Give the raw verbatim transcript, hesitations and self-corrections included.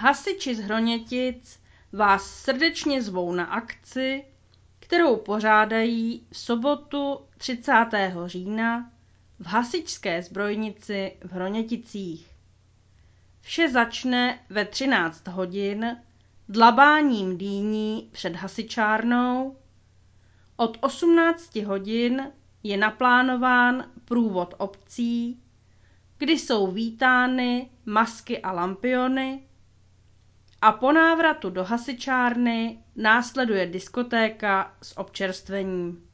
Hasiči z Hronětic vás srdečně zvou na akci, kterou pořádají v sobotu třicátého října v hasičské zbrojnici v Hroněticích. Vše začne ve třináct hodin dlabáním dýní před hasičárnou. Od osmnácti hodin je naplánován průvod obcí, kdy jsou vítány masky a lampiony, a po návratu do hasičárny následuje diskotéka s občerstvením.